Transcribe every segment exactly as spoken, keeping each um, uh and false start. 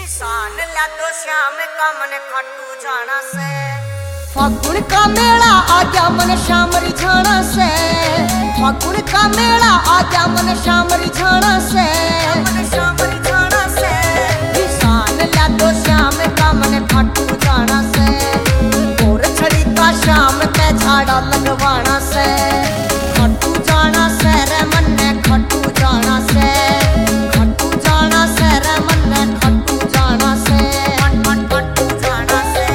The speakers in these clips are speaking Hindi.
निशान ला तो श्याम का मन खटू जाना से। फागुन का मेला आ गया मन श्याम रिझाना से। फागुन का मेला आ गया मन श्याम रिझाना से। मन श्याम रिझाना से। निशान ला तो श्याम का मन खटू जाना से। और छड़ी का श्याम पे झाड़ा लगवाना से। खटू जाना से रे मन ने खटू जाना से। खटू जाना से रे मन ने खटू जाना से। मन मन खटू जाना से।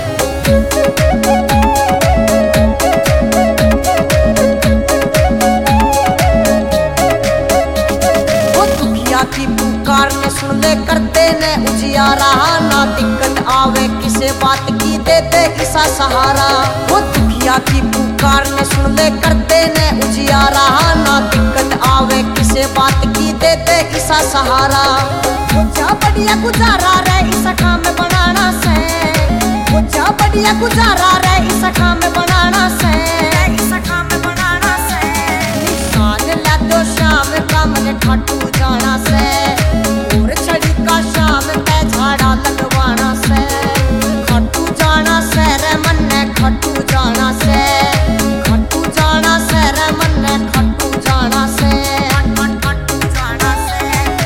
वो दुखिया की पुकार ने सुन ले करते ने उजियारा। ना दिक्कत आवे किसे बात की देते ईसा सहारा। वो दुखिया की पुकार ने सुन ले करते ने उजियारा। ना दिक्कत आवे किसे बात की देते ईसा सहारा। जा बढ़िया गुजारा रे ईसा काम बनाना से। जा बढ़िया गुजारा रे ईसा काम बनाना से। ईसा काम बनाना से। निशान ला तो श्याम का मन खटू जाना से। और छड़ी का श्याम पे झाड़ा लगवाना से। खटू जाना से रे मन ने खटू जाना से। खटू जाना से रे मन ने खटू जाना से। मन मन खटू जाना से।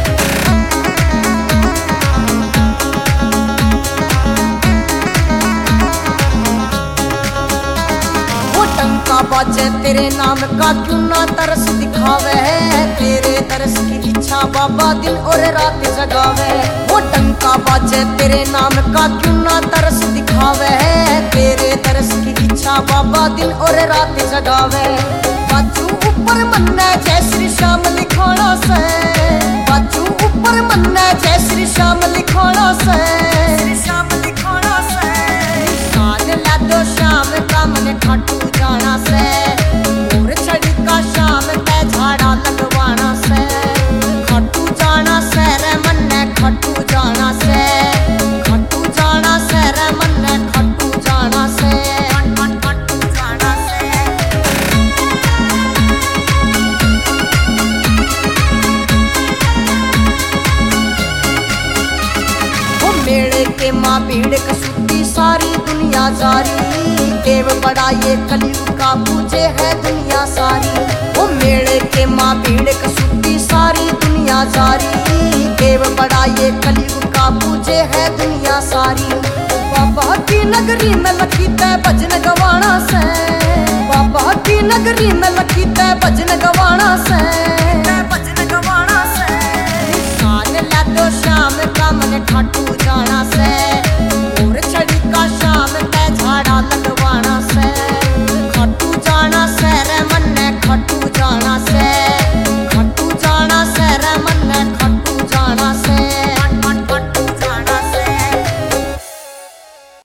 वो टंका बाजे तेरे नाम का क्यों ना तरस दिखावे। तेरे तरस की इच्छा बाबा दिन और रात जगावे। वो टंका बाजे तेरे नाम का क्यों ना तरस दिखावे। तेरे तरस की इच्छा बाबा दिन और रात जगावे। बाजू ऊपर मन ने जय श्री श्याम लिखोना से। बाजू ऊपर मन ने जय श्री श्याम लिखोना से। श्री श्याम लिखोना से। निशान ला तो श्याम का मन खटू जाना से। और छड़ी का श्याम पे झाड़ा लगवाना से। खटू जाना से रे मन ने खटू जाना से। खटू जाना से रे मन ने खटू जाना से। मन मन खटू जाना से। वो मेले के माँ भीड़ कसूती सारी दुनिया जारी। देव बड़ा ये कलयुग का पूजे है दुनिया सारी। वो मेले के माँ भीड़ कसूती सारी दुनिया जारी। देव बड़ा ये कलयुग का पूजे है दुनिया सारी। बाबा की नगरी में लखी तय भजन गवाना से। बाबा की नगरी में लखी तय भजन गवाना से।